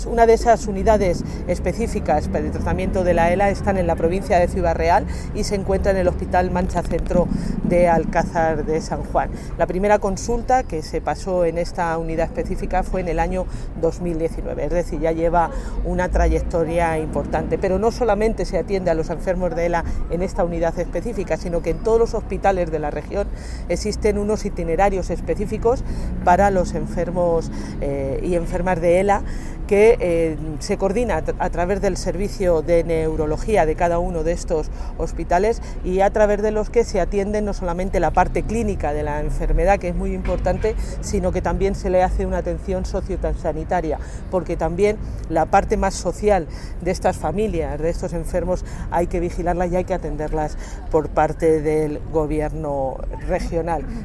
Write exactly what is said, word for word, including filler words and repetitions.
Una de esas unidades específicas para el tratamiento de la ELA están en la provincia de Ciudad Real y se encuentra en el Hospital Mancha Centro de Alcázar de San Juan. La primera consulta que se pasó en esta unidad específica fue en el año dos mil diecinueve, es decir, ya lleva una trayectoria importante, pero no solamente se atiende a los enfermos de ELA en esta unidad específica, sino que en todos los hospitales de la región existen unos itinerarios específicos para los enfermos eh, y enfermas de ELA que eh, se coordina a través del servicio de neurología de cada uno de estos hospitales y a través de los que se atiende no solamente la parte clínica de la enfermedad, que es muy importante, sino que también se le hace una atención sociosanitaria, porque también la parte más social de estas familias, de estos enfermos, hay que vigilarlas y hay que atenderlas por parte del gobierno regional.